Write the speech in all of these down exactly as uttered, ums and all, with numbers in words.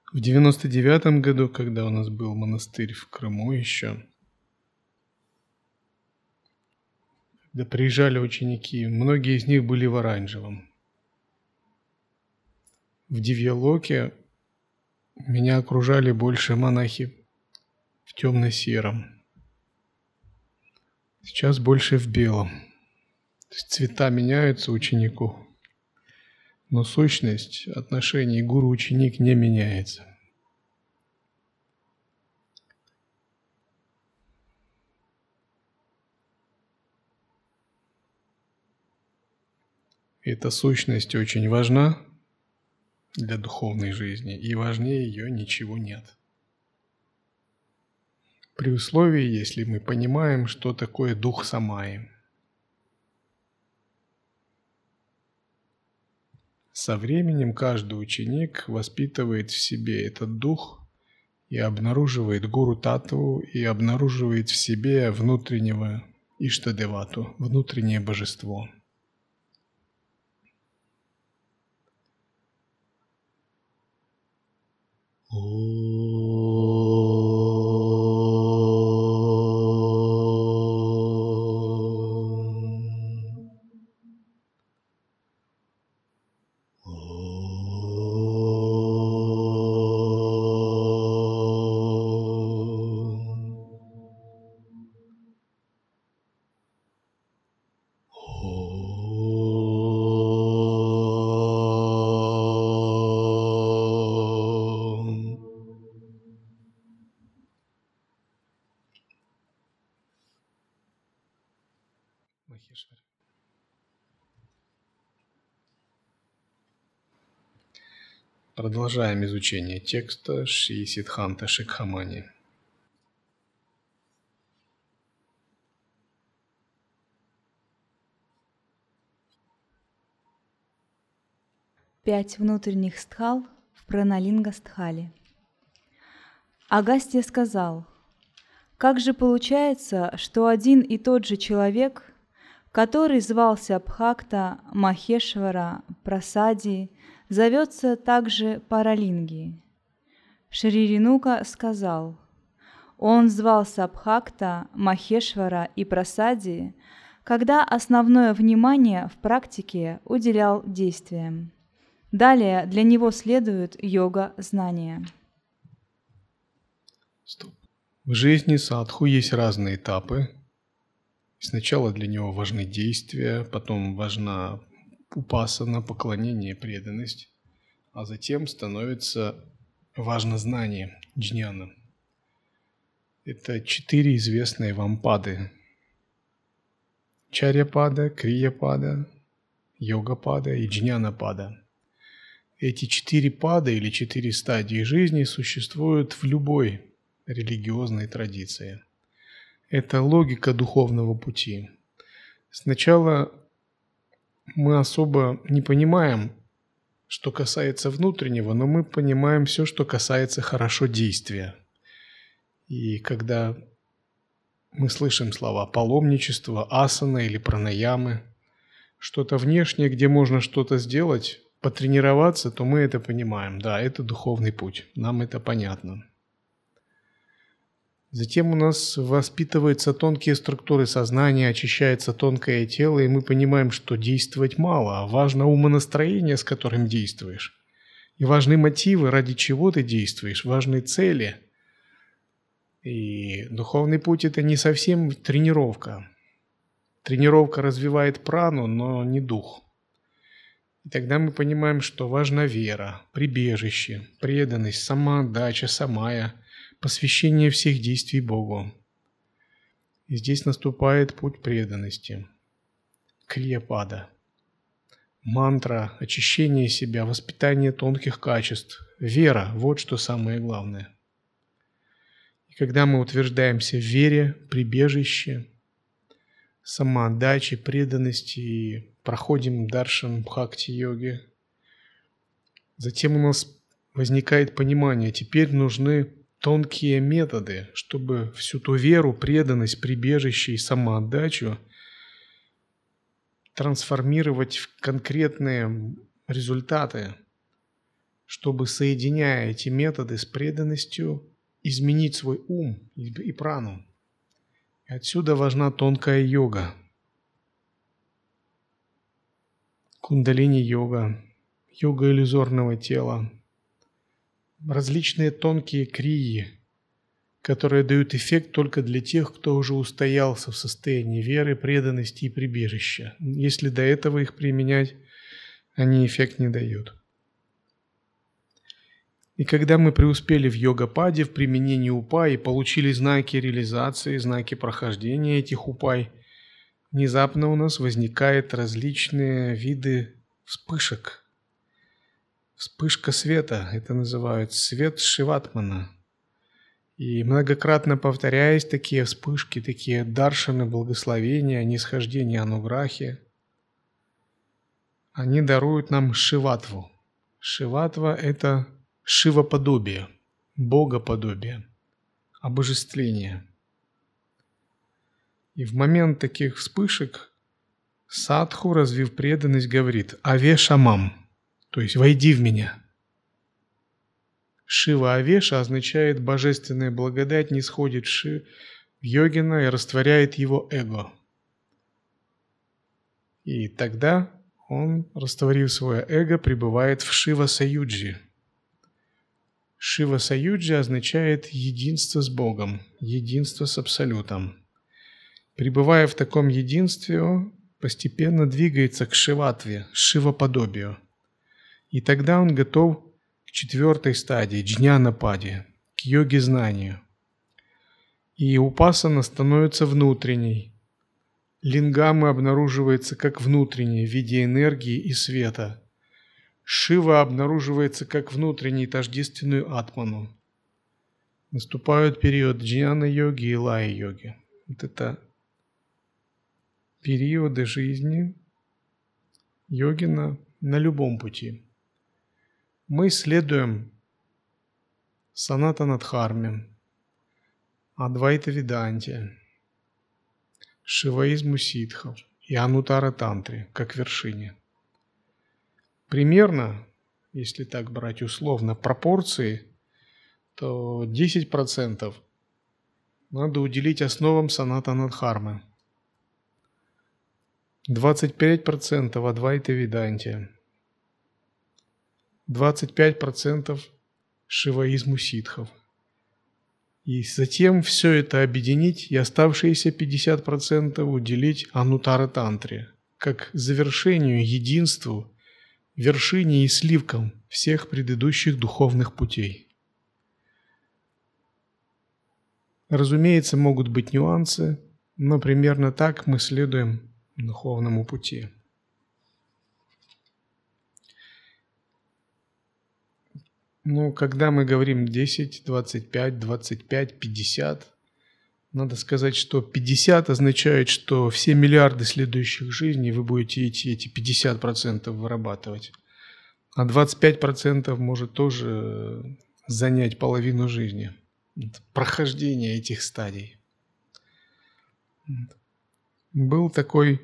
В девяносто девятом году, когда у нас был монастырь в Крыму еще, когда приезжали ученики, многие из них были в оранжевом. В Дивьялоке меня окружали больше монахи в темно-сером. Сейчас больше в белом. То есть цвета меняются ученику, но сущность отношений гуру-ученик не меняется. Эта сущность очень важна для духовной жизни, и важнее ее ничего нет. При условии, если мы понимаем, что такое дух самаи. Со временем каждый ученик воспитывает в себе этот дух и обнаруживает гуру таттву, и обнаруживает в себе внутреннего Иштадевату, внутреннее божество. Продолжаем изучение текста Шри Сиддханта Шикхамани. Пять внутренних стхал в Праналинга-стхале. Агастья сказал: «Как же получается, что один и тот же человек, который звался Бхакта Махешвара Прасади, зовется также Паралинги?» Шри Ренука сказал: «Он звался Бхакта Махешвара и Прасади, когда основное внимание в практике уделял действиям. Далее для него следует йога знания». Стоп. В жизни садху есть разные этапы. Сначала для него важны действия, потом важна упасана, поклонение, преданность, а затем становится важно знание, джняна. Это четыре известные вам пады. Чарья-пада, крия-пада, йога-пада и джняна-пада. Эти четыре пада или четыре стадии жизни существуют в любой религиозной традиции. Это логика духовного пути. Сначала мы особо не понимаем, что касается внутреннего, но мы понимаем все, что касается хорошо действия. И когда мы слышим слова паломничество, асана или пранаямы, что-то внешнее, где можно что-то сделать, потренироваться, то мы это понимаем. Да, это духовный путь, нам это понятно. Затем у нас воспитываются тонкие структуры сознания, очищается тонкое тело, и мы понимаем, что действовать мало, а важно умонастроение, с которым действуешь. И важны мотивы, ради чего ты действуешь, важны цели. И духовный путь – это не совсем тренировка. Тренировка развивает прану, но не дух. И тогда мы понимаем, что важна вера, прибежище, преданность, самоотдача, самая, посвящение всех действий Богу. И здесь наступает путь преданности. Крия-пада. Мантра, очищение себя, воспитание тонких качеств. Вера – вот что самое главное. И когда мы утверждаемся в вере, прибежище, самоотдаче, преданности и проходим даршан бхакти-йоги, затем у нас возникает понимание, теперь нужны тонкие методы, чтобы всю ту веру, преданность, прибежище и самоотдачу трансформировать в конкретные результаты, чтобы, соединяя эти методы с преданностью, изменить свой ум и прану. И отсюда важна тонкая йога. Кундалини-йога, йога иллюзорного тела, различные тонкие крии, которые дают эффект только для тех, кто уже устоялся в состоянии веры, преданности и прибежища. Если до этого их применять, они эффект не дают. И когда мы преуспели в йога-паде, в применении упай и получили знаки реализации, знаки прохождения этих упай, внезапно у нас возникают различные виды вспышек. Вспышка света, это называют свет Шиватмана. И многократно повторяясь, такие вспышки, такие даршаны, благословения, нисхождения ануграхи, они даруют нам шиватву. Шиватва – это шивоподобие, богоподобие, обожествление. И в момент таких вспышек садху, развив преданность, говорит «Авешамам», то есть «Войди в меня». Шива Авеша означает «божественная благодать нисходит в, ши, в йогина и растворяет его эго». И тогда он, растворив свое эго, пребывает в Шива-саюджи. Шива-саюджи означает единство с Богом, единство с Абсолютом. Пребывая в таком единстве, он постепенно двигается к шиватве, шивоподобию. И тогда он готов к четвертой стадии, джняна-паде, к йоге-знанию. И упасана становится внутренней. Лингама обнаруживается как внутренняя в виде энергии и света. Шива обнаруживается как внутренний, тождественную атману. Наступают период джняна-йоги и лая-йоги. Вот это периоды жизни йогина на любом пути. Мы следуем Санатана-дхарме, Адвайта-веданте, шиваизму ситхов и Анутара-тантре как вершине. Примерно, если так брать условно пропорции, то десять процентов надо уделить основам Санатана-дхармы, двадцать пять процентов Адвайта-веданте, двадцать пять процентов шиваизму ситхов. И затем все это объединить и оставшиеся пятьдесят процентов уделить Анутара-тантре, как завершению, единству, вершине и сливкам всех предыдущих духовных путей. Разумеется, могут быть нюансы, но примерно так мы следуем духовному пути. Ну, когда мы говорим десять, двадцать пять, двадцать пять, пятьдесят, надо сказать, что пятьдесят означает, что все миллиарды следующих жизней вы будете эти, эти пятьдесят процентов вырабатывать. А двадцать пять процентов может тоже занять половину жизни. Это прохождение этих стадий. Был такой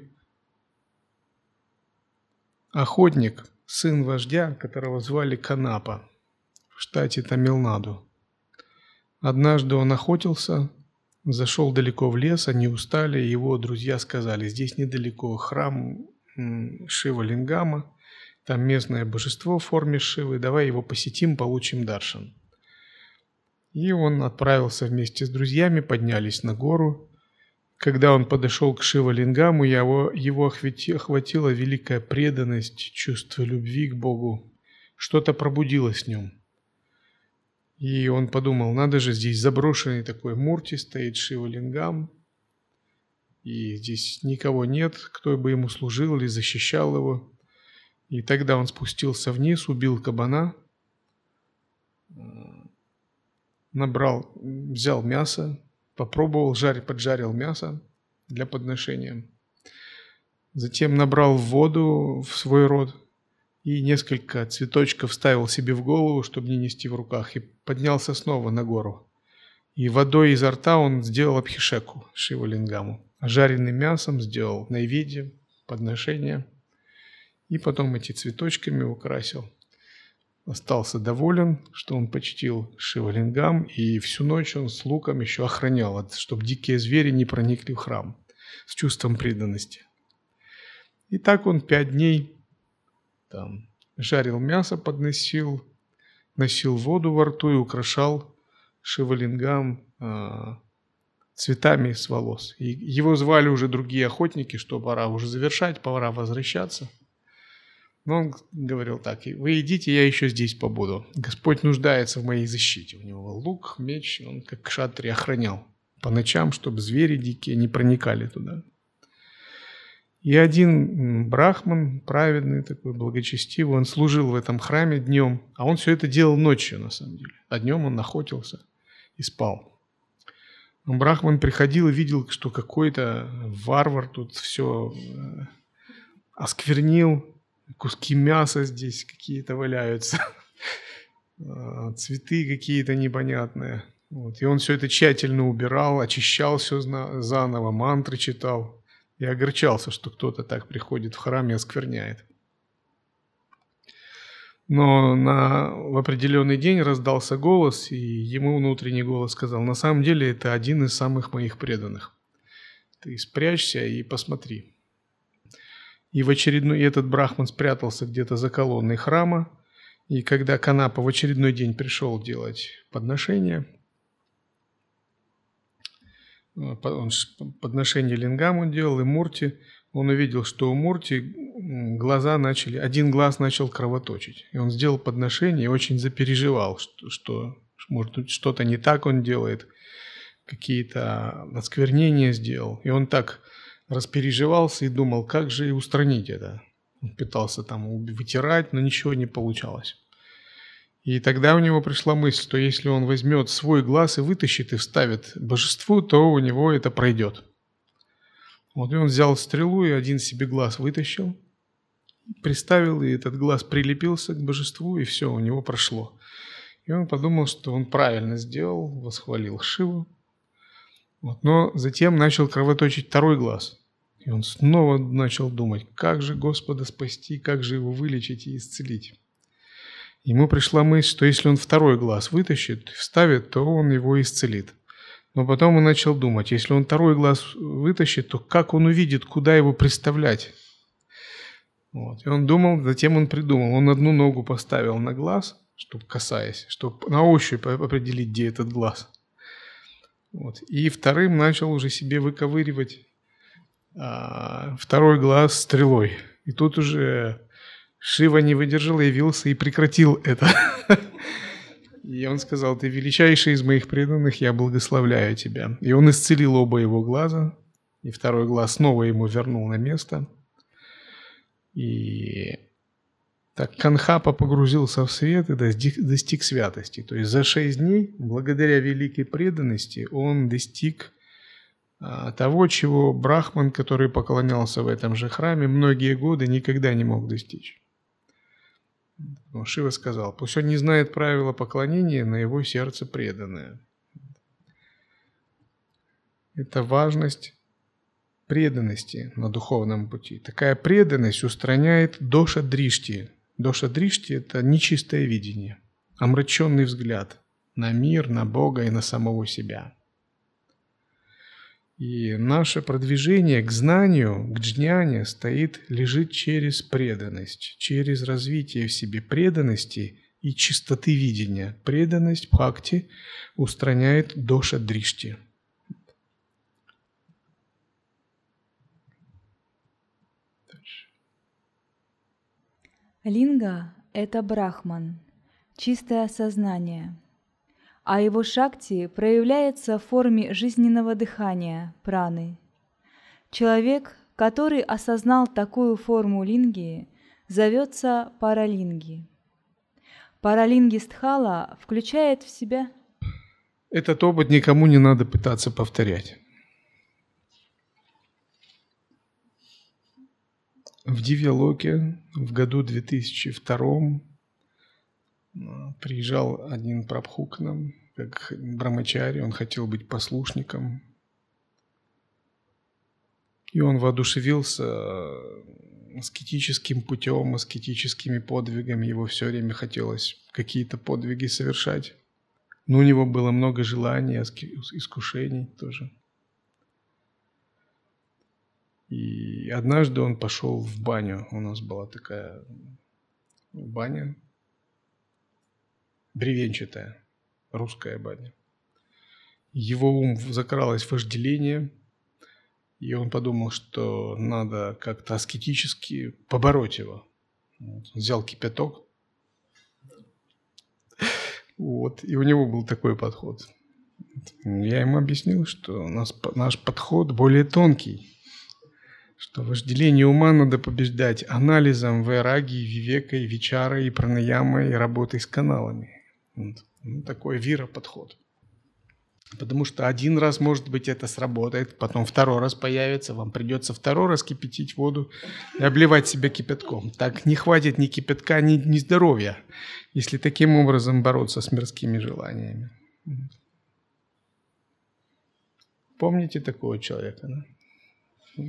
охотник, сын вождя, которого звали Канапа, в штате Тамилнаду. Однажды он охотился, зашел далеко в лес, они устали, и его друзья сказали: здесь недалеко храм Шива-лингама, там местное божество в форме Шивы, давай его посетим, получим даршан. И он отправился вместе с друзьями, поднялись на гору. Когда он подошел к Шива-лингаму, его, его охватила великая преданность, чувство любви к Богу. Что-то пробудилось в нем. И он подумал: надо же, здесь заброшенный такой мурти стоит, Шива-лингам, и здесь никого нет, кто бы ему служил или защищал его. И тогда он спустился вниз, убил кабана, набрал, взял мясо, попробовал, жарь, поджарил мясо для подношения. Затем набрал воду в свой рот и несколько цветочков вставил себе в голову, чтобы не нести в руках, и поднялся снова на гору. И водой изо рта он сделал абхишеку Шива-лингаму. А жареным мясом сделал найведья, подношение, и потом эти цветочками украсил. остался доволен, что он почтил Шивалингам, и всю ночь он с луком еще охранял, чтобы дикие звери не проникли в храм, с чувством преданности. И так он пять дней там жарил мясо, подносил, носил воду во рту и украшал Шивалингам э, цветами с волос. И его звали уже другие охотники, что пора уже завершать, пора возвращаться. Но он говорил так: вы идите, я еще здесь побуду. Господь нуждается в моей защите. У него лук, меч, он как кшатри охранял по ночам, чтобы звери дикие не проникали туда. И один брахман, праведный такой, благочестивый, он служил в этом храме днем, а он все это делал ночью на самом деле. А днем он охотился и спал. Брахман приходил и видел, что какой-то варвар тут все осквернил, куски мяса здесь какие-то валяются, цветы какие-то непонятные. Вот. И он все это тщательно убирал, очищал все заново, мантры читал. И огорчался, что кто-то так приходит в храм и оскверняет. Но на, в определенный день раздался голос, и ему внутренний голос сказал: на самом деле это один из самых моих преданных. Ты спрячься и посмотри. И в очередной, и этот брахман спрятался где-то за колонной храма, и когда Канапа в очередной день пришел делать подношение, он подношение лингаму делал, и Мурти, он увидел, что у Мурти глаза начали, один глаз начал кровоточить. И он сделал подношение и очень запереживал, что, что может, что-то не так он делает, какие-то осквернения сделал. И он так распереживался и думал, как же устранить это. Он пытался там вытирать, но ничего не получалось. И тогда у него пришла мысль, что если он возьмет свой глаз и вытащит и вставит божеству, то у него это пройдет. Вот и он взял стрелу и один себе глаз вытащил, приставил, и этот глаз прилепился к божеству, и все, у него прошло. И он подумал, что он правильно сделал, восхвалил Шиву. Вот. Но затем начал кровоточить второй глаз. И он снова начал думать, как же Господа спасти, как же его вылечить и исцелить. Ему пришла мысль, что если он второй глаз вытащит, вставит, то он его исцелит. Но потом он начал думать, если он второй глаз вытащит, то как он увидит, куда его приставлять? Вот. И он думал, затем он придумал, он одну ногу поставил на глаз, чтобы касаясь, чтобы на ощупь определить, где этот глаз. Вот. И вторым начал уже себе выковыривать а, второй глаз стрелой. И тут уже Шива не выдержал, явился и прекратил это. И он сказал: ты величайший из моих преданных, я благословляю тебя. И он исцелил оба его глаза, и второй глаз снова ему вернул на место. И так Канхапа погрузился в свет и достиг, достиг святости. То есть за шесть дней, благодаря великой преданности, он достиг а, того, чего брахман, который поклонялся в этом же храме, многие годы никогда не мог достичь. Но Шива сказал: пусть он не знает правила поклонения, но его сердце преданное. Это важность преданности на духовном пути. Такая преданность устраняет доша дришти. Доша дришти – это нечистое видение, омраченный взгляд на мир, на Бога и на самого себя. И наше продвижение к знанию, к джняне стоит, лежит через преданность, через развитие в себе преданности и чистоты видения. Преданность бхакти устраняет доша дришти. Линга – это брахман, чистое сознание, а его шакти проявляется в форме жизненного дыхания, праны. Человек, который осознал такую форму линги, зовется паралинги. Паралинги стхала включает в себя... Этот опыт никому не надо пытаться повторять. В Дивьялоке в году две тысячи втором приезжал один прабху к нам, как брамачари, он хотел быть послушником. И он воодушевился аскетическим путем, аскетическими подвигами. Его все время хотелось какие-то подвиги совершать. Но у него было много желаний, искушений тоже. И однажды он пошел в баню. У нас была такая баня, бревенчатая, русская баня. Его ум закралось вожделение, и он подумал, что надо как-то аскетически побороть его. Вот. Взял кипяток, вот, и у него был такой подход. Я ему объяснил, что у нас, наш подход более тонкий, что вожделение ума надо побеждать анализом, вайраги, вивекой, вичарой, пранаямой, работой с каналами. Вот. Ну, такой вира-подход. Потому что один раз, может быть, это сработает, потом второй раз появится, вам придется второй раз кипятить воду и обливать себя кипятком. Так не хватит ни кипятка, ни, ни здоровья, если таким образом бороться с мирскими желаниями. Помните такого человека, да?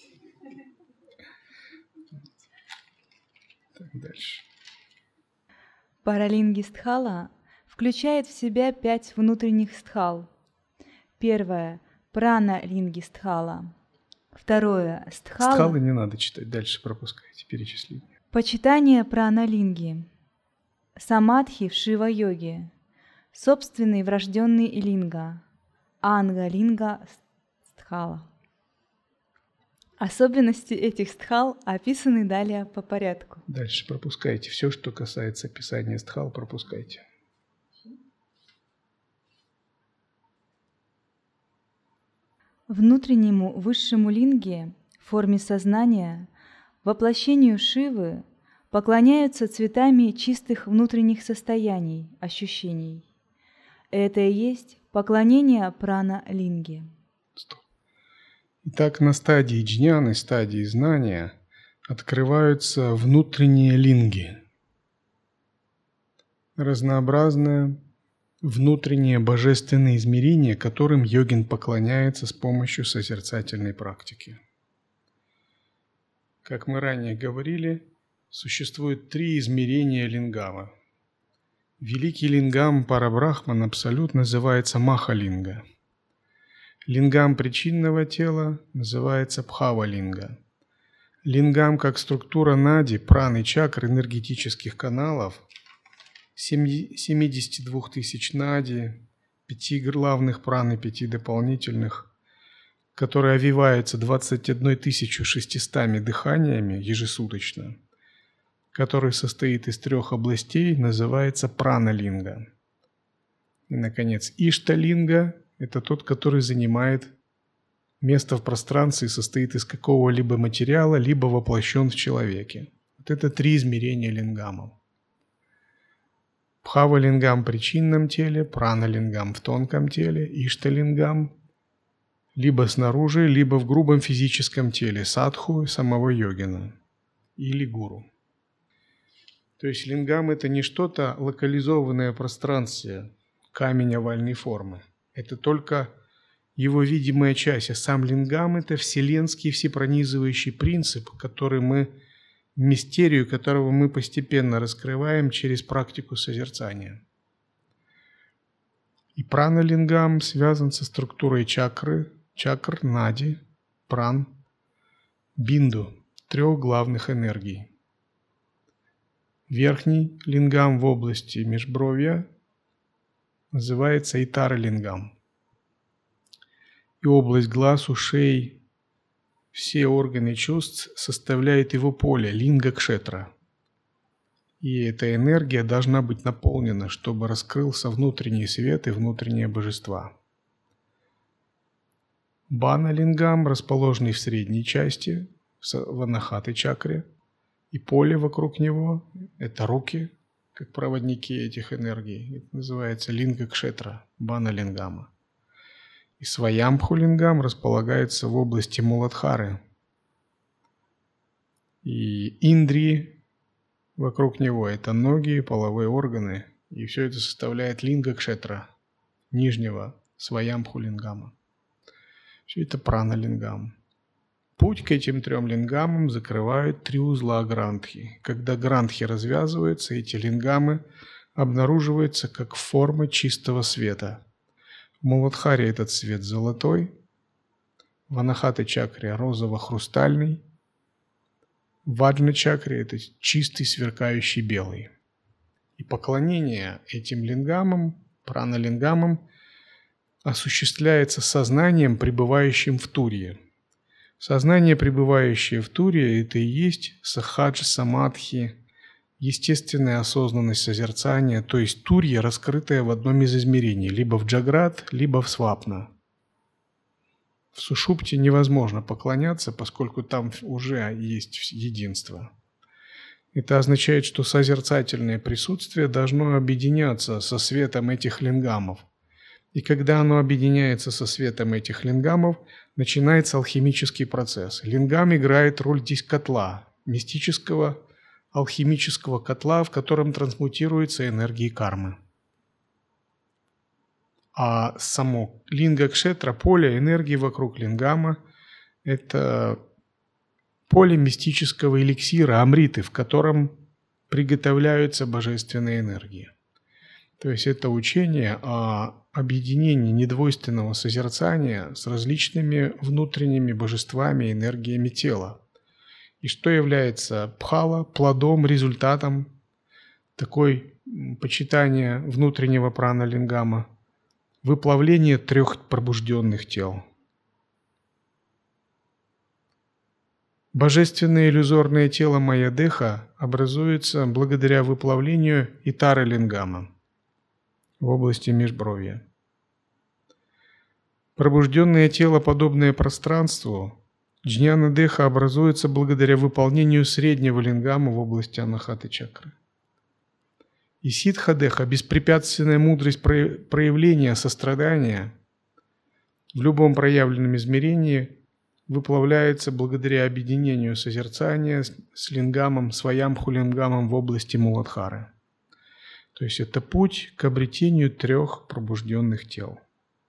Так, дальше. Паралинги стхала включает в себя пять внутренних стхал. Первое – прана-линги стхала. Второе – стхала. Стхалы не надо читать, дальше пропускайте перечисление. Почитание прана-линги. Самадхи в шива-йоге. Собственный врожденный линга. Анга-линга стхала. Особенности этих стхал описаны далее по порядку. Дальше пропускайте. Все, что касается описания стхал, пропускайте. Внутреннему высшему линге, форме сознания, воплощению Шивы поклоняются цветами чистых внутренних состояний, ощущений. Это и есть поклонение прана-линге. Итак, на стадии джняны, стадии знания, открываются внутренние линги. Разнообразное внутреннее божественное измерение, которым йогин поклоняется с помощью созерцательной практики. Как мы ранее говорили, существует три измерения лингама. Великий лингам Парабрахман Абсолют называется Махалинга. Лингам причинного тела называется Бхава-линга. Лингам как структура нади, праны, чакр, энергетических каналов, семьдесят два тысяч нади, пяти главных пран и пяти дополнительных, которые овиваются двадцать одну тысячу шестьюстами дыханиями ежесуточно, который состоит из трех областей, называется прана-линга. И, наконец, Ишта-линга – это тот, который занимает место в пространстве и состоит из какого-либо материала, либо воплощен в человеке. Вот это три измерения лингамов. Бхава-лингам в причинном теле, прана-лингам в тонком теле, Ишта-лингам либо снаружи, либо в грубом физическом теле, садху самого йогина или гуру. То есть лингам – это не что-то локализованное в пространстве, камень овальной формы. Это только его видимая часть. А сам лингам – это вселенский всепронизывающий принцип, который мы, мистерию которого мы постепенно раскрываем через практику созерцания. И прана-лингам связан со структурой чакры, чакр, нади, пран, бинду, трех главных энергий. Верхний лингам в области межбровья называется итара-лингам. И область глаз, ушей, все органы чувств составляют его поле, линга-кшетра. И эта энергия должна быть наполнена, чтобы раскрылся внутренний свет и внутреннее божество. Бана-лингам, расположенный в средней части, в анахаты чакре, и поле вокруг него – это руки, как проводники этих энергий. Это называется линга-кшетра, бана-лингама. И сваямбху-лингам располагается в области муладхары. И индрии вокруг него – это ноги, половые органы. И все это составляет линга-кшетра, нижнего сваямбху-лингама. Все это прана-лингам. Путь к этим трем лингамам закрывают три узла грантхи. Когда грантхи развязываются, эти лингамы обнаруживаются как формы чистого света. В Муладхаре этот свет золотой, в Анахата-чакре розово-хрустальный, в Аджна-чакре это чистый сверкающий белый. И поклонение этим лингамам, прана-лингамам, осуществляется сознанием, пребывающим в турье. Сознание, пребывающее в турье, это и есть сахаджа самадхи, естественная осознанность созерцания, то есть турья, раскрытая в одном из измерений, либо в джаграт, либо в свапна. В сушупте невозможно поклоняться, поскольку там уже есть единство. Это означает, что созерцательное присутствие должно объединяться со светом этих лингамов. И когда оно объединяется со светом этих лингамов, начинается алхимический процесс. Лингам играет роль здесь котла, мистического, алхимического котла, в котором трансмутируются энергии кармы. А само линга-кшетра, поле энергии вокруг лингама, это поле мистического эликсира, амриты, в котором приготовляются божественные энергии. То есть это учение о объединении недвойственного созерцания с различными внутренними божествами, энергиями тела. И что является пхала, плодом, результатом такой почитания внутреннего прана-лингама? Выплавление трех пробужденных тел. Божественное иллюзорное тело Майя-деха образуется благодаря выплавлению итара-лингама в области межбровья. Пробужденное тело, подобное пространству, джняна-деха, образуется благодаря выполнению среднего лингама в области анахаты-чакры. И ситха-деха, беспрепятственная мудрость проявления сострадания в любом проявленном измерении, выплавляется благодаря объединению созерцания с лингамом, сваямбху-лингамом в области Муладхары. То есть это путь к обретению трех пробужденных тел.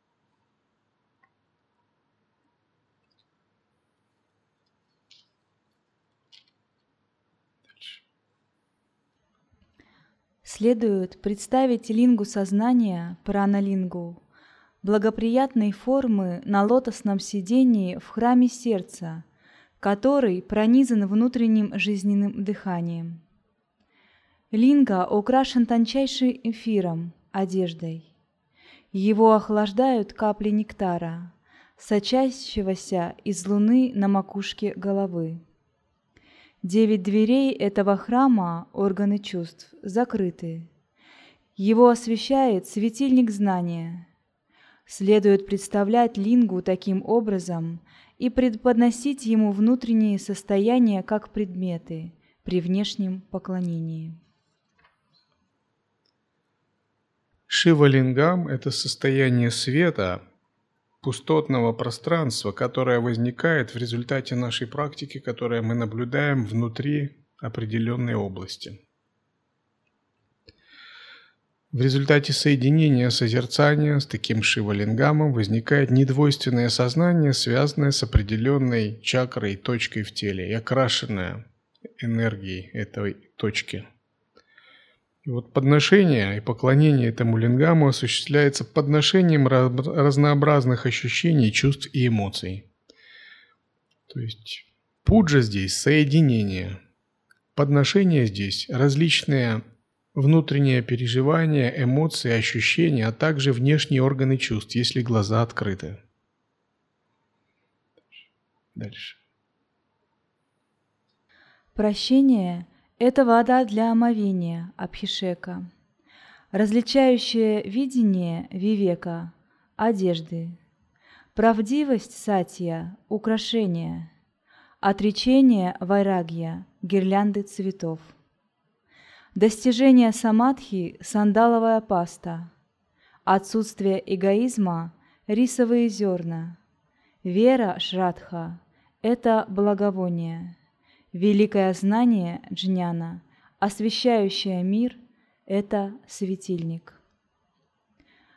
Следует представить лингу сознания, прана-лингу, благоприятной формы на лотосном сидении в храме сердца, который пронизан внутренним жизненным дыханием. Линга украшен тончайшим эфиром, одеждой. Его охлаждают капли нектара, сочащегося из луны на макушке головы. Девять дверей этого храма, органы чувств, закрыты. Его освещает светильник знания. Следует представлять лингу таким образом и преподносить ему внутренние состояния как предметы при внешнем поклонении. Шива-лингам – это состояние света, пустотного пространства, которое возникает в результате нашей практики, которое мы наблюдаем внутри определенной области. В результате соединения созерцания с таким шива-лингамом возникает недвойственное сознание, связанное с определенной чакрой, точкой в теле и окрашенное энергией этой точки. И вот подношение и поклонение этому лингаму осуществляется подношением разнообразных ощущений, чувств и эмоций. То есть пуджа здесь соединение, подношение здесь различные внутренние переживания, эмоции, ощущения, а также внешние органы чувств, если глаза открыты. Дальше. Прощение – это вода для омовения, абхишека, различающее видение, вивека, одежды, правдивость, сатья, украшения, отречение, вайрагья, гирлянды цветов, достижение самадхи, сандаловая паста, отсутствие эгоизма, рисовые зерна, вера, шрадха – это благовоние. Великое знание джняна, освещающее мир, это светильник.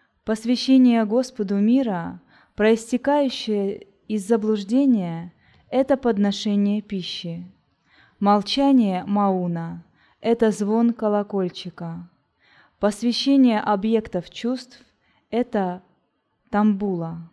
Посвящение Господу мира, проистекающее из заблуждения, это подношение пищи. Молчание мауна – это звон колокольчика. Посвящение объектов чувств – это тамбула.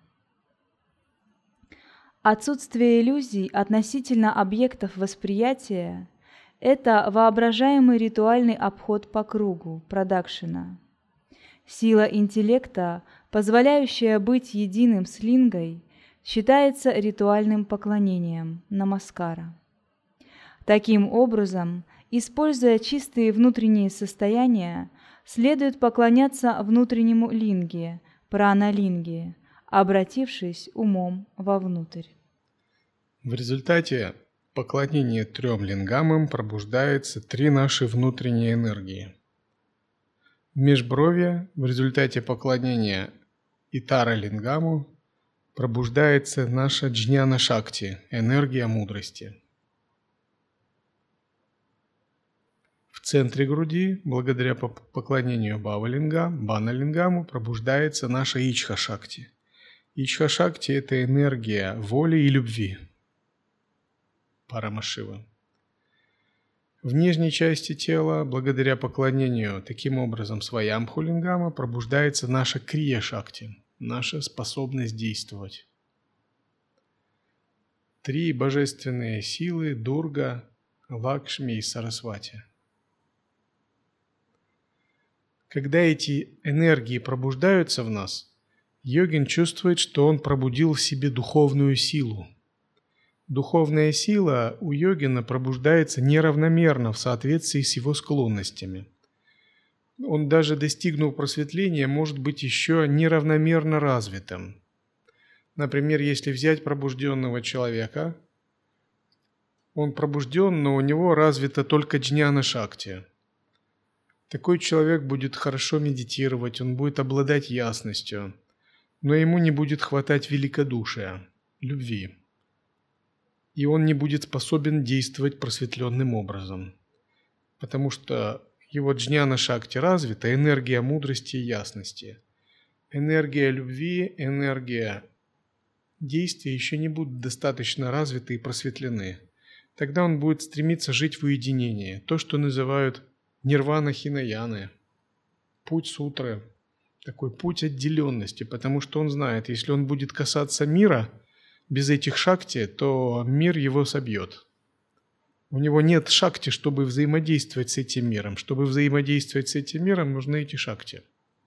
Отсутствие иллюзий относительно объектов восприятия – это воображаемый ритуальный обход по кругу, продакшина. Сила интеллекта, позволяющая быть единым с лингой, считается ритуальным поклонением, намаскара. Таким образом, используя чистые внутренние состояния, следует поклоняться внутреннему линге, прана-линге, обратившись умом вовнутрь. В результате поклонения трем лингамам пробуждаются три наши внутренние энергии. В межбровье в результате поклонения Итара-лингаму пробуждается наша джняна-шакти, энергия мудрости. В центре груди, благодаря поклонению Бава-линга, Бана-лингаму, пробуждается наша Ичха-шакти. Ичха-шакти – это энергия воли и любви. Парамашива. В нижней части тела, благодаря поклонению таким образом Сваямбху-лингама, пробуждается наша Крия-шакти, наша способность действовать. Три божественные силы – Дурга, Лакшми и Сарасвати. Когда эти энергии пробуждаются в нас, йогин чувствует, что он пробудил в себе духовную силу. Духовная сила у йогина пробуждается неравномерно в соответствии с его склонностями. Он, даже достигнув просветления, может быть еще неравномерно развитым. Например, если взять пробужденного человека, он пробужден, но у него развита только джняна-шакти. Такой человек будет хорошо медитировать, он будет обладать ясностью, но ему не будет хватать великодушия, любви. И он не будет способен действовать просветленным образом, потому что его джняна-шакти развита, энергия мудрости и ясности. Энергия любви, энергия действия еще не будут достаточно развиты и просветлены. Тогда он будет стремиться жить в уединении, то, что называют нирвана хинаяны, путь сутры, такой путь отделенности, потому что он знает, если он будет касаться мира без этих шакти, то мир его собьет. У него нет шакти, чтобы взаимодействовать с этим миром. Чтобы взаимодействовать с этим миром, нужны эти шакти.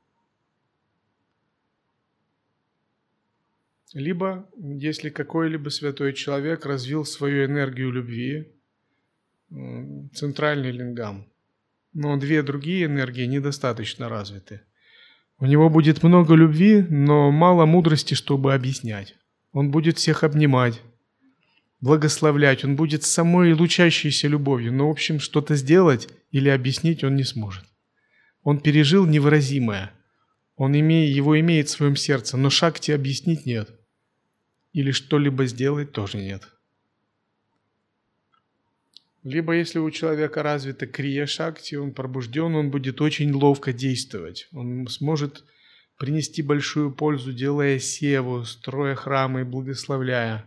Либо, если какой-либо святой человек развил свою энергию любви, центральный лингам, но две другие энергии недостаточно развиты. У него будет много любви, но мало мудрости, чтобы объяснять. Он будет всех обнимать, благословлять, он будет самой лучащейся любовью, но, в общем, что-то сделать или объяснить он не сможет. Он пережил невыразимое, он име, его имеет в своем сердце, но шакти объяснить нет. Или что-либо сделать тоже нет. Либо если у человека развита крия-шакти, он пробужден, он будет очень ловко действовать. Он сможет принести большую пользу, делая севу, строя храмы и благословляя.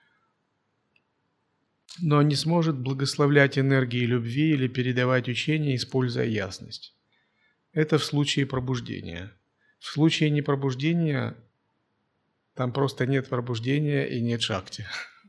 Но не сможет благословлять энергией любви или передавать учения, используя ясность. Это в случае пробуждения. В случае непробуждения там просто нет пробуждения и нет шакти.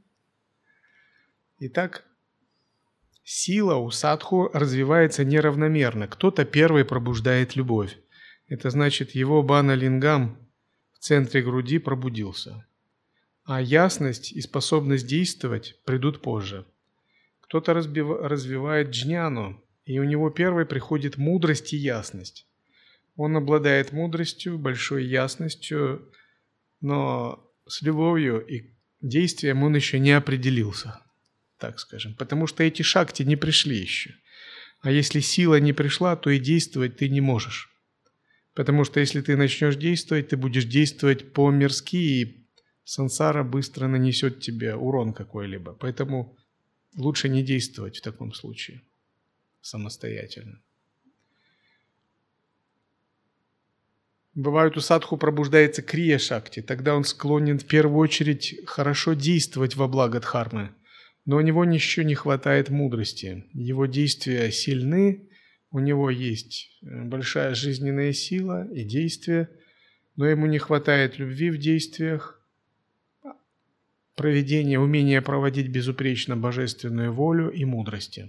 Итак, сила у садху развивается неравномерно. Кто-то первый пробуждает любовь. Это значит, его бана-лингам в центре груди пробудился. А ясность и способность действовать придут позже. Кто-то развивает джняну, и у него первой приходит мудрость и ясность. Он обладает мудростью, большой ясностью, но с любовью и действием он еще не определился, так скажем, потому что эти шакти не пришли еще. А если сила не пришла, то и действовать ты не можешь. Потому что если ты начнешь действовать, ты будешь действовать по-мирски, и сансара быстро нанесет тебе урон какой-либо. Поэтому лучше не действовать в таком случае самостоятельно. Бывает, у садху пробуждается крия-шакти, тогда он склонен в первую очередь хорошо действовать во благо дхармы, но у него еще не хватает мудрости. Его действия сильны, у него есть большая жизненная сила и действия, но ему не хватает любви в действиях, проведения, умения проводить безупречно божественную волю и мудрости.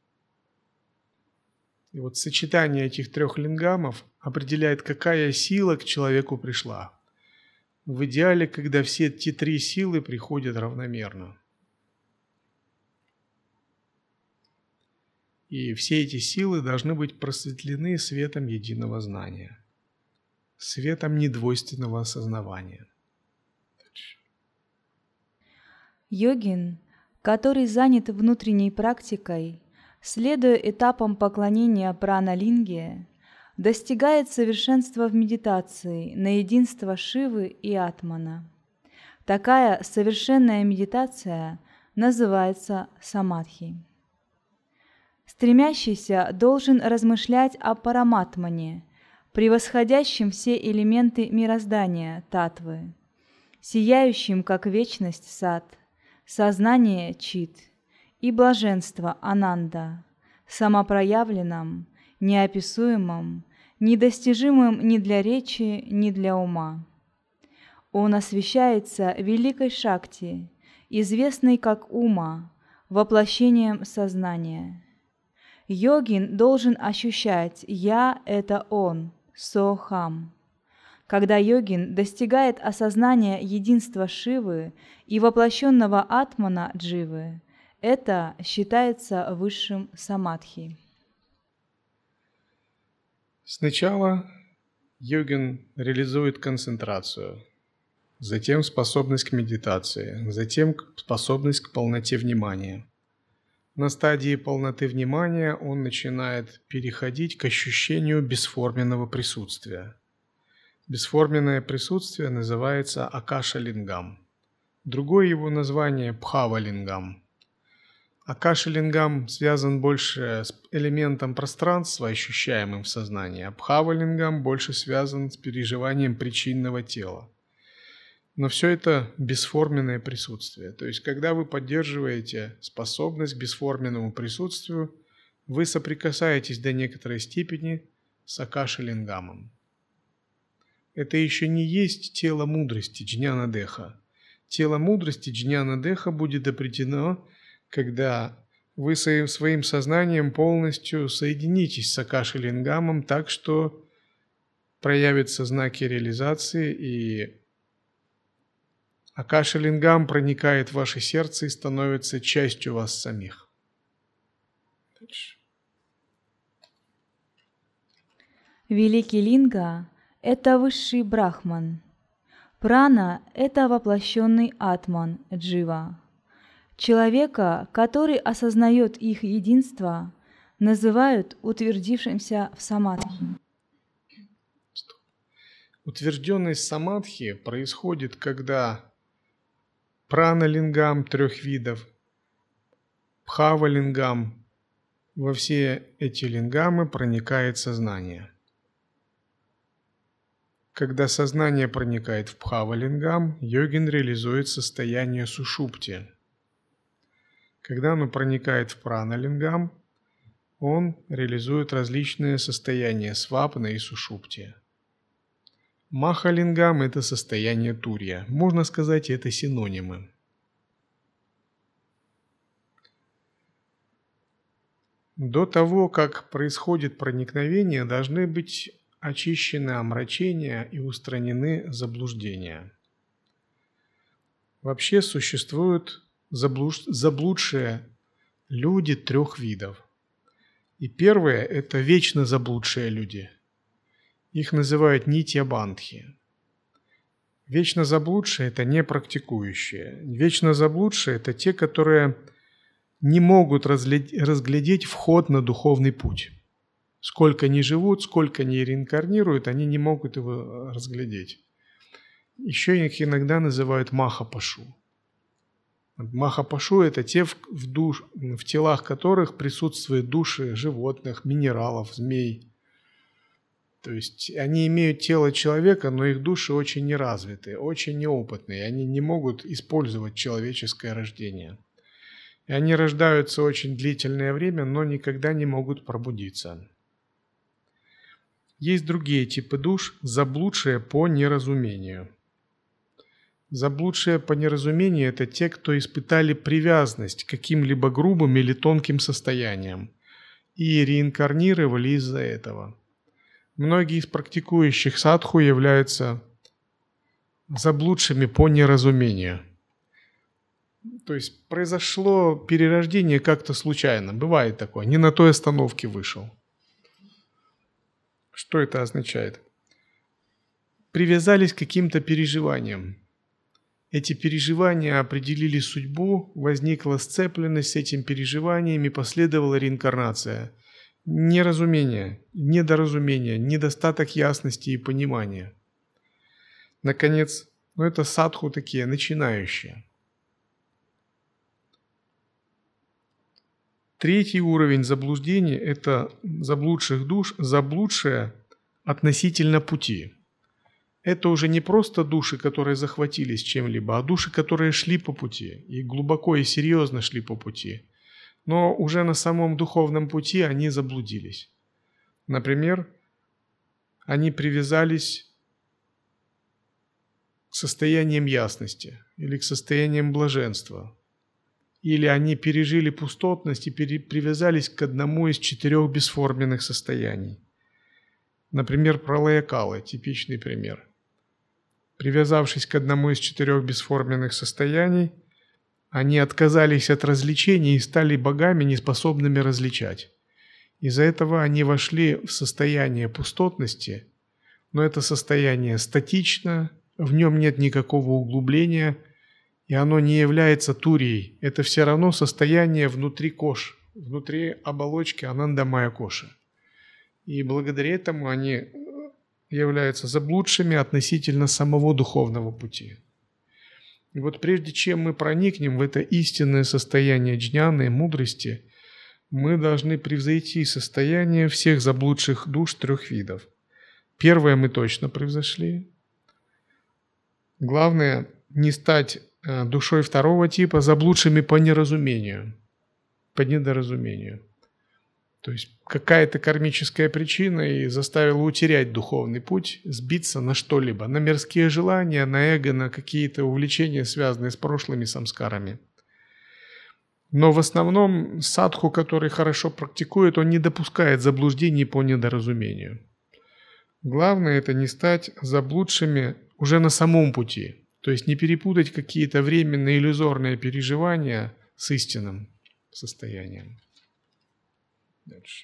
И вот сочетание этих трех лингамов определяет, какая сила к человеку пришла. В идеале, когда все эти три силы приходят равномерно. И все эти силы должны быть просветлены светом единого знания, светом недвойственного осознавания. Йогин, который занят внутренней практикой, следуя этапам поклонения прана-линге, достигает совершенства в медитации на единство Шивы и Атмана. Такая совершенная медитация называется самадхи. Стремящийся должен размышлять о параматмане, превосходящем все элементы мироздания татвы, сияющим как вечность сат, сознание чит и блаженство ананда, самопроявленном, неописуемом, недостижимым ни для речи, ни для ума. Он освещается великой шакти, известной как ума, воплощением сознания. Йогин должен ощущать «я» — это он, сохам. Когда йогин достигает осознания единства Шивы и воплощенного Атмана Дживы, это считается высшим самадхи. Сначала йогин реализует концентрацию, затем способность к медитации, затем способность к полноте внимания. На стадии полноты внимания он начинает переходить к ощущению бесформенного присутствия. Бесформенное присутствие называется акаша-лингам. Другое его название – бхава-лингам. Акаша-лингам связан больше с элементом пространства, ощущаемым в сознании, а бхава-лингам больше связан с переживанием причинного тела. Но все это бесформенное присутствие. То есть, когда вы поддерживаете способность к бесформенному присутствию, вы соприкасаетесь до некоторой степени с акаша-лингамом. Это еще не есть тело мудрости, джняна-деха. Тело мудрости, джняна-деха, будет обретено, когда вы своим, своим сознанием полностью соединитесь с акаша-лингамом так, что проявятся знаки реализации, и акаша-лингам проникает в ваше сердце и становится частью вас самих. Великий линга – это высший брахман. Прана – это воплощенный атман, джива. Человека, который осознает их единство, называют утвердившимся в самадхи. Утвержденность самадхи происходит, когда прана-лингам трех видов, бхава-лингам, во все эти лингамы проникает сознание. Когда сознание проникает в бхава-лингам, йогин реализует состояние сушупти. Когда оно проникает в прана-лингам, он реализует различные состояния свапна и сушупти. Маха-лингам – это состояние турья. Можно сказать, это синонимы. До того, как происходит проникновение, должны быть очищены омрачения и устранены заблуждения. Вообще существуют заблуж... заблудшие люди трех видов. И первое – это вечно заблудшие люди. Их называют нитья-бандхи. Вечно заблудшие – это не практикующие. Вечно заблудшие – это те, которые не могут разглядеть вход на духовный путь. Сколько ни живут, сколько ни реинкарнируют, они не могут его разглядеть. Еще их иногда называют махапашу. Махапашу – это те, в, душ, в телах которых присутствуют души животных, минералов, змей. То есть они имеют тело человека, но их души очень неразвитые, очень неопытные. Они не могут использовать человеческое рождение. И они рождаются очень длительное время, но никогда не могут пробудиться. Есть другие типы душ, заблудшие по неразумению. Заблудшие по неразумению – это те, кто испытали привязанность к каким-либо грубым или тонким состояниям и реинкарнировали из-за этого. Многие из практикующих садху являются заблудшими по неразумению. То есть произошло перерождение как-то случайно. Бывает такое. Не на той остановке вышел. Что это означает? Привязались к каким-то переживаниям. Эти переживания определили судьбу, возникла сцепленность с этим переживанием и последовала реинкарнация. Неразумение, недоразумение, недостаток ясности и понимания. Наконец, ну это садху такие, начинающие. Третий уровень заблуждения – это заблудших душ, заблудшие относительно пути. Это уже не просто души, которые захватились чем-либо, а души, которые шли по пути, и глубоко и серьезно шли по пути. Но уже на самом духовном пути они заблудились. Например, они привязались к состояниям ясности или к состояниям блаженства. Или они пережили пустотность и пере- привязались к одному из четырех бесформенных состояний. Например, пралая-кала – типичный пример. Привязавшись к одному из четырех бесформенных состояний, они отказались от развлечений и стали богами, неспособными различать. Из-за этого они вошли в состояние пустотности, но это состояние статично, в нем нет никакого углубления, и оно не является турией. Это все равно состояние внутри кош, внутри оболочки анандамая коши. И благодаря этому они являются заблудшими относительно самого духовного пути. И вот прежде чем мы проникнем в это истинное состояние джняны и мудрости, мы должны превзойти состояние всех заблудших душ трех видов. Первое мы точно превзошли. Главное не стать душой второго типа заблудшими по неразумению, по недоразумению. То есть какая-то кармическая причина и заставила утерять духовный путь, сбиться на что-либо, на мирские желания, на эго, на какие-то увлечения, связанные с прошлыми самскарами. Но в основном садху, который хорошо практикует, он не допускает заблуждений по недоразумению. Главное – это не стать заблудшими уже на самом пути, то есть не перепутать какие-то временные иллюзорные переживания с истинным состоянием. Дальше.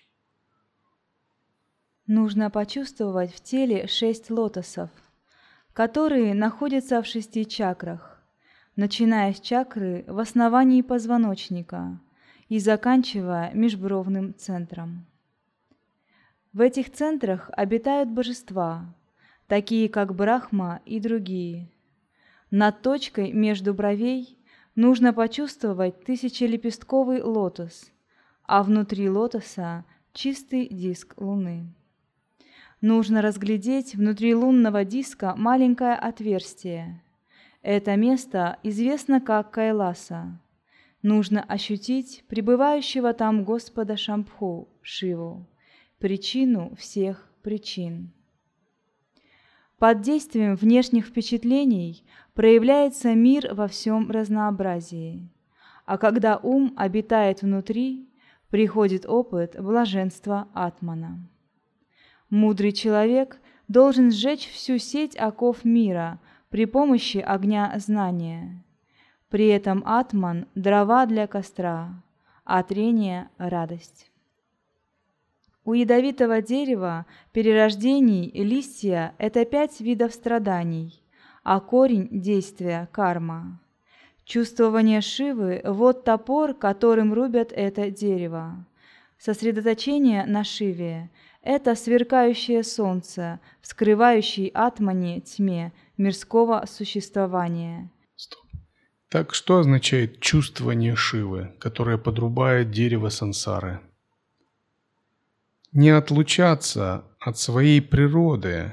Нужно почувствовать в теле шесть лотосов, которые находятся в шести чакрах, начиная с чакры в основании позвоночника и заканчивая межбровным центром. В этих центрах обитают божества, такие как Брахма и другие. Над точкой между бровей нужно почувствовать тысячелепестковый лотос, а внутри лотоса чистый диск Луны. Нужно разглядеть внутри лунного диска маленькое отверстие. Это место известно как Кайласа. Нужно ощутить пребывающего там Господа Шамбху, Шиву, причину всех причин. Под действием внешних впечатлений проявляется мир во всем разнообразии, а когда ум обитает внутри, приходит опыт блаженства атмана. Мудрый человек должен сжечь всю сеть оков мира при помощи огня знания. При этом атман – дрова для костра, а трение – радость. У ядовитого дерева, перерождений, листья – это пять видов страданий, а корень действия – карма. Чувствование Шивы – вот топор, которым рубят это дерево. Сосредоточение на Шиве – это сверкающее солнце, вскрывающее атмане тьме мирского существования. Стоп. Так что означает чувствование Шивы, которое подрубает дерево сансары? Не отлучаться от своей природы,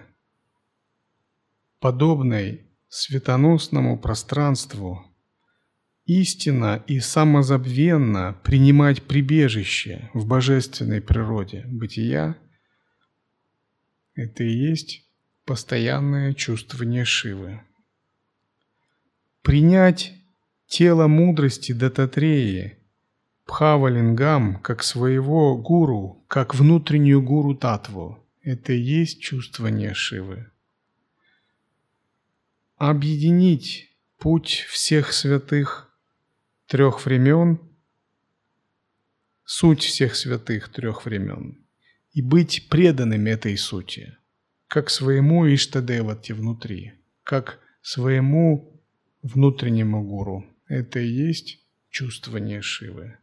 подобной светоносному пространству, истинно и самозабвенно принимать прибежище в божественной природе бытия – это и есть постоянное чувствование Шивы. Принять тело мудрости Дататреи, Бхавалингам, как своего гуру, как внутреннюю гуру-татву – это и есть чувствование Шивы. Объединить путь всех святых трех времен, суть всех святых трех времен, и быть преданным этой сути, как своему Иштадевате внутри, как своему внутреннему гуру. Это и есть чувствование Шивы.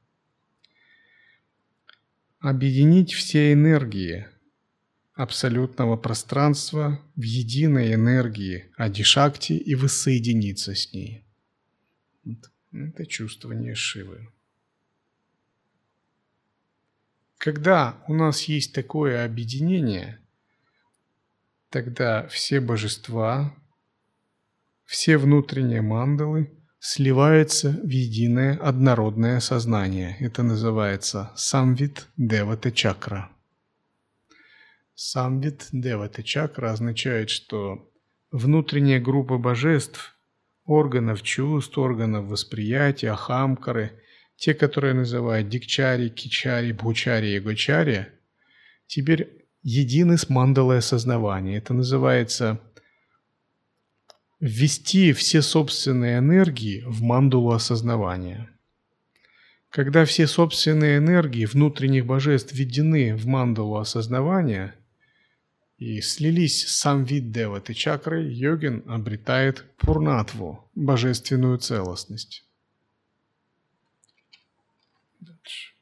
Объединить все энергии абсолютного пространства в единой энергии Адишакти и воссоединиться с ней. Это чувствование Шивы. Когда у нас есть такое объединение, тогда все божества, все внутренние мандалы сливаются в единое однородное сознание. Это называется самвит девата чакра. Самвит девата чакра означает, что внутренняя группа божеств, органов чувств, органов восприятия, ахамкары, те, которые называют дикчари, кичари, бхучари и гочари, теперь едины с мандалой осознавания. Это называется ввести все собственные энергии в мандалу осознавания. Когда все собственные энергии внутренних божеств введены в мандалу осознавания и слились с самвит деваты чакрой, йогин обретает пурнатву, божественную целостность. Дальше.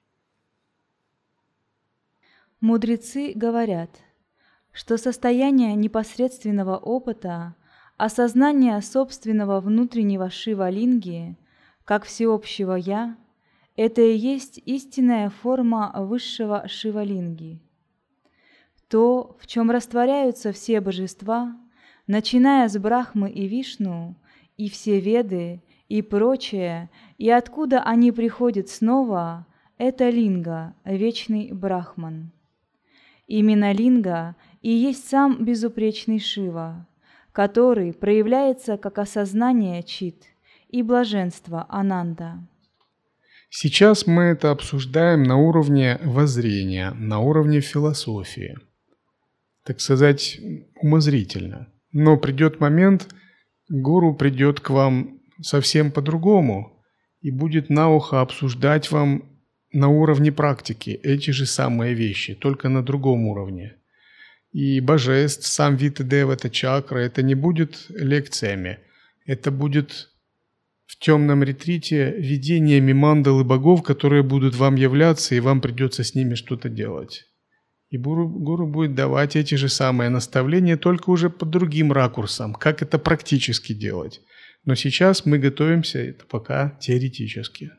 Мудрецы говорят, что состояние непосредственного опыта, осознание собственного внутреннего шива-линги, как всеобщего «я», это и есть истинная форма высшего шива-линги. То, в чем растворяются все божества, начиная с Брахмы и Вишну, и все Веды, и прочее, и откуда они приходят снова, это линга, вечный Брахман. Именно линга и есть сам безупречный Шива, который проявляется как осознание чит и блаженство Ананда. Сейчас мы это обсуждаем на уровне воззрения, на уровне философии, так сказать, умозрительно. Но придет момент, гуру придет к вам совсем по-другому и будет на ухо обсуждать вам на уровне практики эти же самые вещи, только на другом уровне. И божеств, сам Вита Девата чакра, это не будет лекциями, это будет в темном ретрите видениями мандалы богов, которые будут вам являться, и вам придется с ними что-то делать. И гуру, гуру будет давать эти же самые наставления, только уже под другим ракурсом, как это практически делать. Но сейчас мы готовимся, это пока теоретически.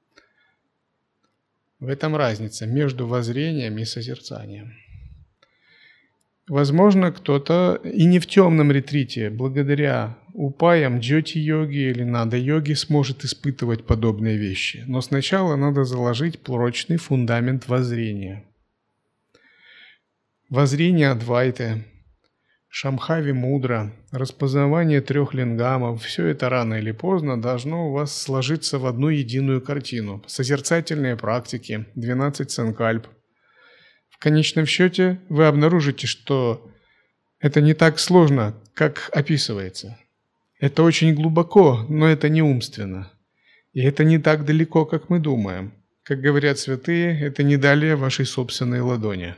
В этом разница между воззрением и созерцанием. Возможно, кто-то и не в темном ретрите, благодаря упаям, джьоти-йоги или нада-йоги сможет испытывать подобные вещи. Но сначала надо заложить прочный фундамент воззрения. Воззрение Адвайты, Шамхави Мудра, распознавание трех лингамов – все это рано или поздно должно у вас сложиться в одну единую картину. Созерцательные практики, двенадцать санкальп. В конечном счете вы обнаружите, что это не так сложно, как описывается. Это очень глубоко, но это не умственно. И это не так далеко, как мы думаем. Как говорят святые, это не далее вашей собственной ладони.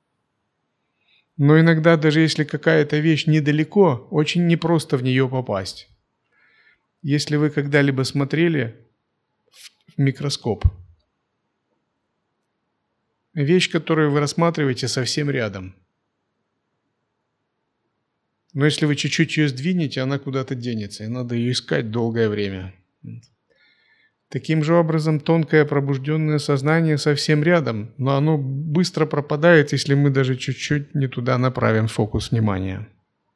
Но иногда, даже если какая-то вещь недалеко, очень непросто в нее попасть. Если вы когда-либо смотрели в микроскоп, вещь, которую вы рассматриваете, совсем рядом. Но если вы чуть-чуть ее сдвинете, она куда-то денется, и надо ее искать долгое время. Таким же образом, тонкое пробужденное сознание совсем рядом, но оно быстро пропадает, если мы даже чуть-чуть не туда направим фокус внимания.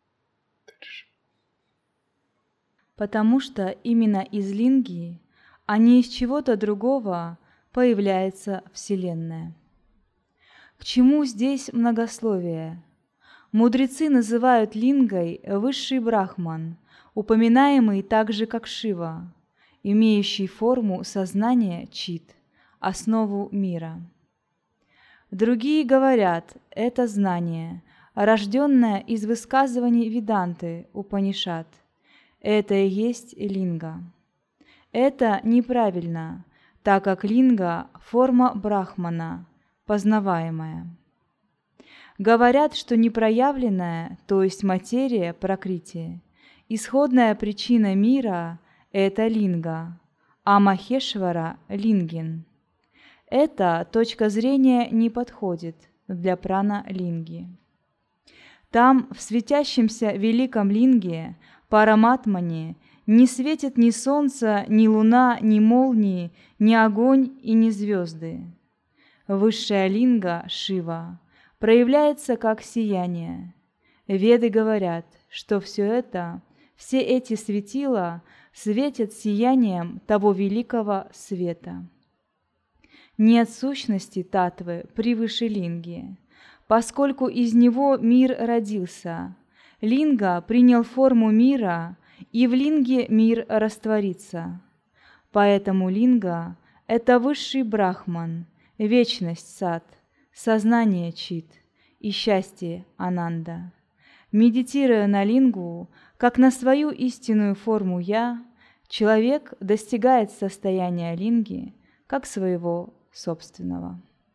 Потому что именно из линги, а не из чего-то другого, появляется Вселенная. К чему здесь многословие? Мудрецы называют лингой высший брахман, упоминаемый так же, как Шива, имеющий форму сознания чит, основу мира. Другие говорят, это знание, рожденное из высказываний Веданты, Упанишад. Это и есть линга. Это неправильно, так как линга – форма брахмана, познаваемая. Говорят, что непроявленная, то есть материя, пракрити, исходная причина мира – это линга, а Махешвара – лингин. Эта точка зрения не подходит для прана-линги. Там, в светящемся великом линге, Параматмане, не светит ни солнце, ни луна, ни молнии, ни огонь и ни звезды. Высшая линга, Шива, проявляется как сияние. Веды говорят, что все это, все эти светила светят сиянием того великого света. Нет сущности татвы превыше линги, поскольку из него мир родился. Линга принял форму мира, и в линге мир растворится. Поэтому линга – это высший брахман, вечность сат, сознание чит и счастье ананда. Медитируя на лингу, как на свою истинную форму «я», человек достигает состояния линги как своего собственного.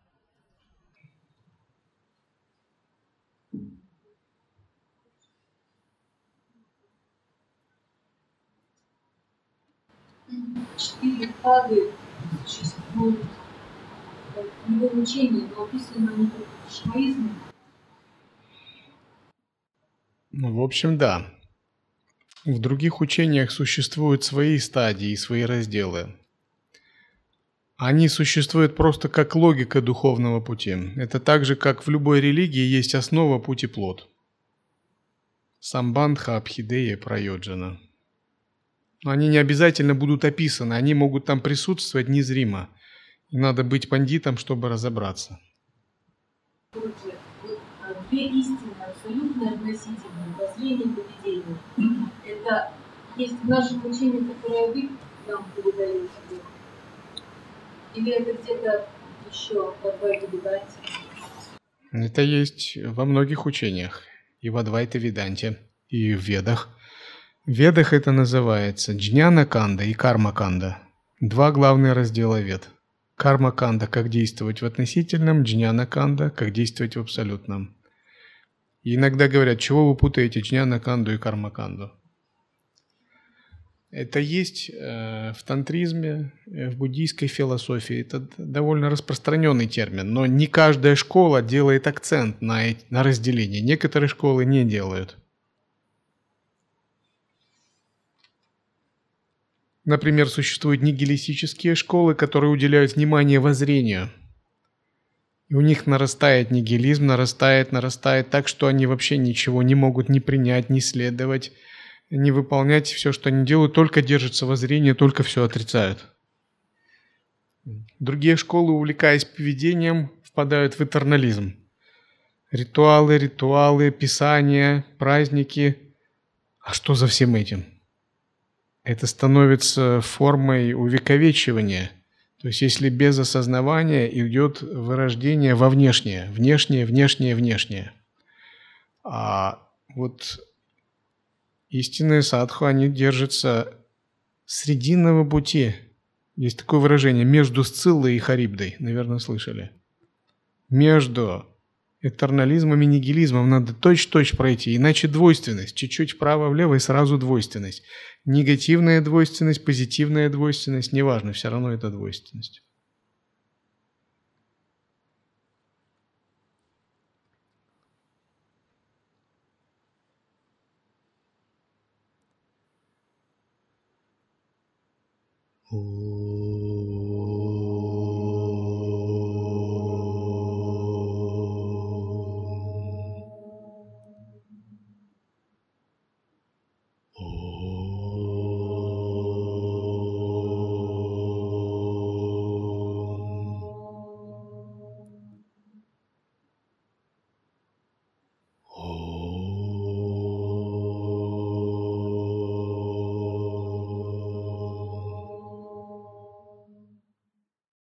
Четыре пады существуют в любом учении, но описаны они только в шимаизме. Ну, в общем, да. В других учениях существуют свои стадии и свои разделы. Они существуют просто как логика духовного пути. Это так же, как в любой религии есть основа, путь и плод. Самбандха, Абхидея, Прайоджана. Но они не обязательно будут описаны, они могут там присутствовать незримо. И надо быть пандитом, чтобы разобраться. Две истины абсолютно относительные, воззрение и поведение. Это есть в нашем учении, которое вы нам передаете. Или это где-то еще в Адвайта Веданте? Это есть во многих учениях. И в Адвайта Веданте, и в Ведах. В Ведах это называется Джняна-канда и Карма-канда. Два главные раздела Вед. Карма-канда – как действовать в относительном, Джняна-канда – как действовать в абсолютном. И иногда говорят, чего вы путаете Джняна-канду и Карма-канду? Это есть э, в тантризме, э, в буддийской философии. Это довольно распространенный термин, но не каждая школа делает акцент на, эти, на разделение. Некоторые школы не делают. Например, существуют нигилистические школы, которые уделяют внимание воззрению. И у них нарастает нигилизм, нарастает, нарастает так, что они вообще ничего не могут ни принять, ни следовать, не выполнять все, что они делают, только держатся воззрения, только все отрицают. Другие школы, увлекаясь поведением, впадают в этернализм. Ритуалы, ритуалы, писания, праздники. А что за всем этим? Это становится формой увековечивания. То есть, если без осознавания идет вырождение во внешнее, внешнее, внешнее, внешнее. А вот истинные садху, они держатся срединного пути. Есть такое выражение «между Сциллой и Харибдой». Наверное, слышали. Между этернализмом и нигилизмом надо точь-точь пройти, иначе двойственность. Чуть-чуть вправо-влево и сразу двойственность. Негативная двойственность, позитивная двойственность, неважно, все равно это двойственность. О